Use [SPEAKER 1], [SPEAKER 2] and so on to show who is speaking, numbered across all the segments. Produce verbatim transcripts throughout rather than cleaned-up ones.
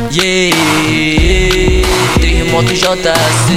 [SPEAKER 1] Yeah, Terremoto J C.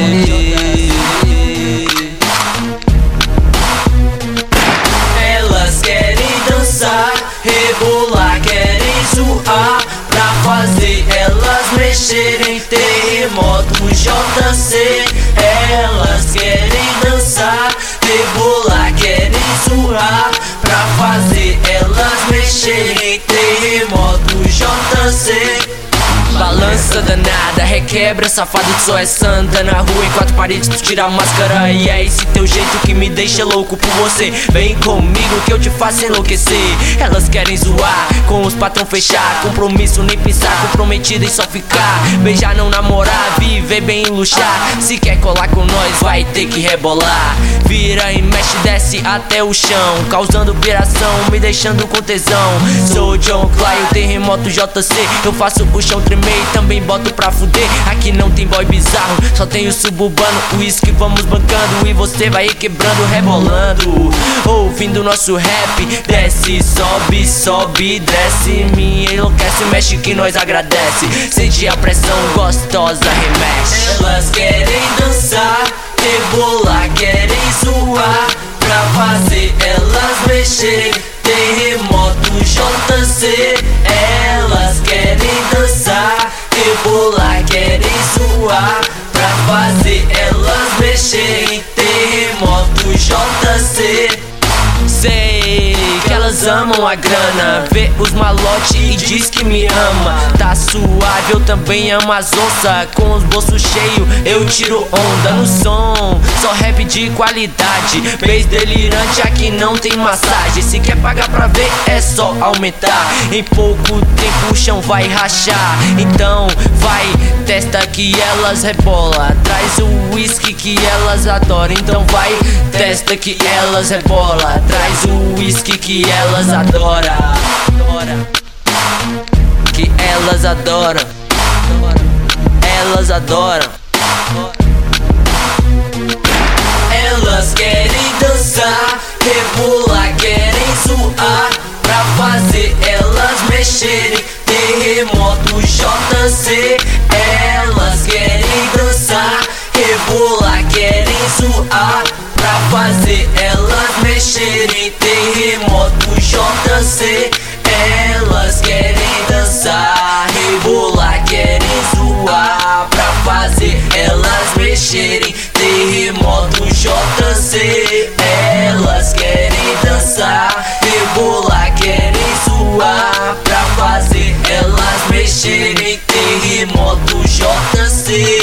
[SPEAKER 1] Elas querem dançar, rebolar, querem zoar, pra fazer elas mexerem. Terremoto J C. Elas querem dançar, rebolar, querem zoar, pra fazer elas mexerem. Terremoto J C. Balança danada, requebra safado que só é santa. Na rua em quatro paredes tu tira a máscara. E é esse teu jeito que me deixa louco por você. Vem comigo que eu te faço enlouquecer. Elas querem zoar, com os patrão fechar, compromisso nem pensar, comprometido em só ficar. Beijar não namorar, viver bem e luxar. Se quer colar com nós vai ter que rebolar. Vira e mexe, desce até o chão, causando piração, me deixando com tesão. Sou John Clay, o Terremoto J C. Eu faço o chão tremer e também boto pra fuder. Aqui não tem boy bizarro, só tem o suburbano. O uísque vamos bancando e você vai quebrando, rebolando, ouvindo nosso rap. Desce, sobe, sobe, desce, me enlouquece, mexe que nós agradece. Sente a pressão gostosa, remexe. Elas querem dançar, rebolar, querem zoar, pra fazer elas mexerem. Terremoto J C. Elas querem dançar, rebolar, querem zoar, pra fazer elas mexerem. Terremoto J C. Sei que elas amam a grana, vê os malote e diz que me ama. Tá suave, eu também amo as onças. Com os bolsos cheios eu tiro onda no som, só rap de qualidade. Beijo delirante, aqui não tem massagem. Se quer pagar pra ver é só aumentar. Em pouco tempo o chão vai rachar. Então vai, testa que elas rebola. Traz o uísque que elas adoram. Então vai, testa que elas rebola. Traz o uísque que elas adoram. Que elas adoram. Elas adoram. Elas querem dançar, rebolar, querem zoar, pra fazer elas mexerem. Terremoto J C. Elas querem dançar, rebolar, querem zoar, pra fazer elas mexerem. Terremoto J C. Elas querem dançar, rebolar, querem zoar, pra fazer elas mexerem. Terremoto J C. Elas querem dançar, rebolar, querem zoar, pra fazer elas mexerem. Terremoto J C.